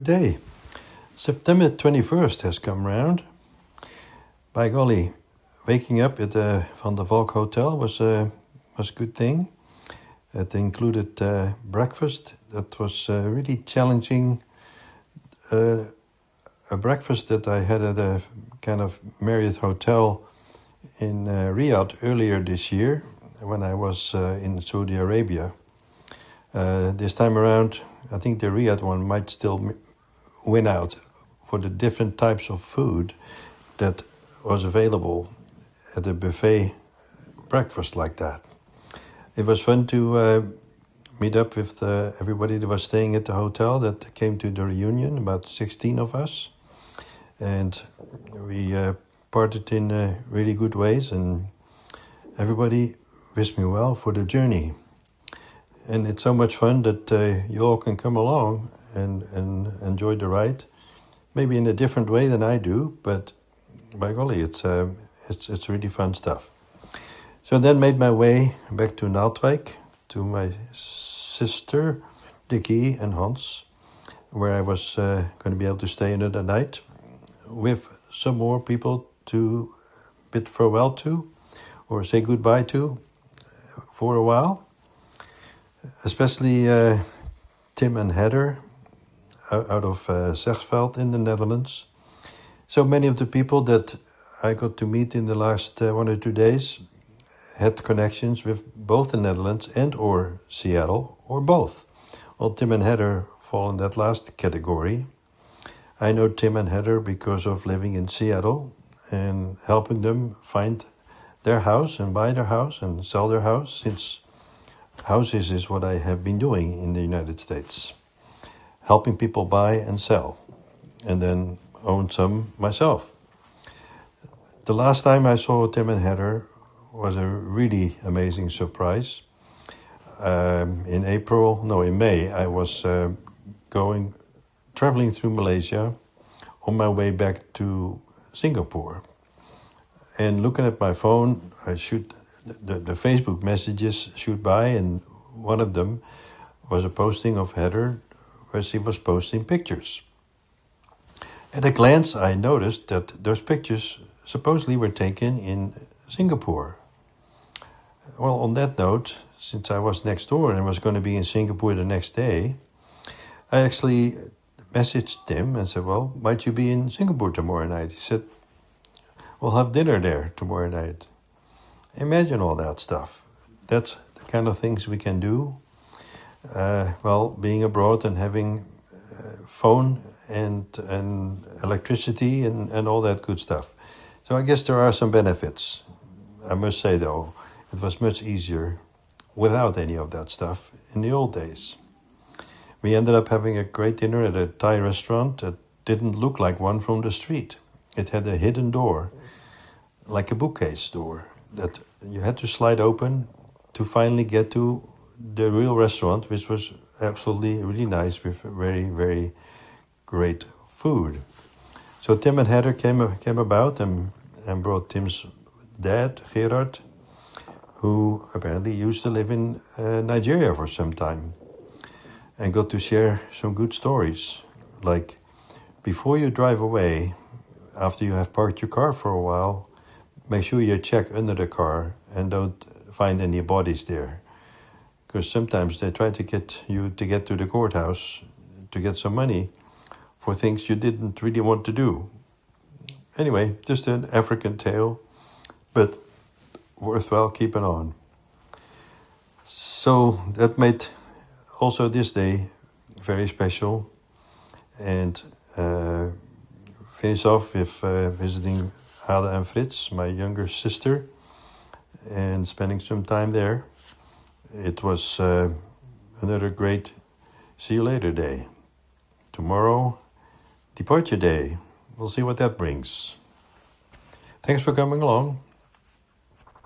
Day. September 21st has come round. By golly, waking up at the Van der Valk Hotel was a good thing. It included breakfast that was really challenging. A breakfast that I had at a kind of Marriott hotel in Riyadh earlier this year when I was in Saudi Arabia. This time around, I think the Riyadh one might still win out for the different types of food that was available at a buffet breakfast like that. It was fun to meet up with everybody that was staying at the hotel that came to the reunion, about 16 of us. And we parted in really good ways, and everybody wished me well for the journey. And it's so much fun that you all can come along and enjoy the ride, maybe in a different way than I do, but by golly, it's really fun stuff. So then made my way back to Naaldwijk to my sister, Dickie and Hans, where I was going to be able to stay another night with some more people to bid farewell to or say goodbye to for a while. Especially Tim and Heather out of Zegveld in the Netherlands. So many of the people that I got to meet in the last 1 or 2 days had connections with both the Netherlands and or Seattle, or both. Well, Tim and Heather fall in that last category. I know Tim and Heather because of living in Seattle and helping them find their house and buy their house and sell their house, since houses is what I have been doing in the United States. Helping people buy and sell, and then own some myself. The last time I saw Tim and Heather was a really amazing surprise. In May, I was traveling through Malaysia on my way back to Singapore. And looking at my phone, the Facebook messages shoot by, and one of them was a posting of Heather where she was posting pictures. At a glance, I noticed that those pictures supposedly were taken in Singapore. Well, on that note, since I was next door and was going to be in Singapore the next day, I actually messaged Tim and said, well, might you be in Singapore tomorrow night? He said, we'll have dinner there tomorrow night. Imagine all that stuff. That's the kind of things we can do. Being abroad and having phone and electricity and all that good stuff. So I guess there are some benefits. I must say, though, it was much easier without any of that stuff in the old days. We ended up having a great dinner at a Thai restaurant that didn't look like one from the street. It had a hidden door, like a bookcase door, that you had to slide open to finally get to the real restaurant, which was absolutely really nice with very, very great food. So Tim and Heather came about and brought Tim's dad, Gerard, who apparently used to live in Nigeria for some time, and got to share some good stories. Like, before you drive away, after you have parked your car for a while, make sure you check under the car and don't find any bodies there. Because sometimes they try to get you to get to the courthouse to get some money for things you didn't really want to do. Anyway, just an African tale, but worthwhile keeping on. So that made also this day very special. And finish off with visiting Ada and Frits, my younger sister, and spending some time there. It was another great see you later day. Tomorrow, departure day. We'll see what that brings. Thanks for coming along.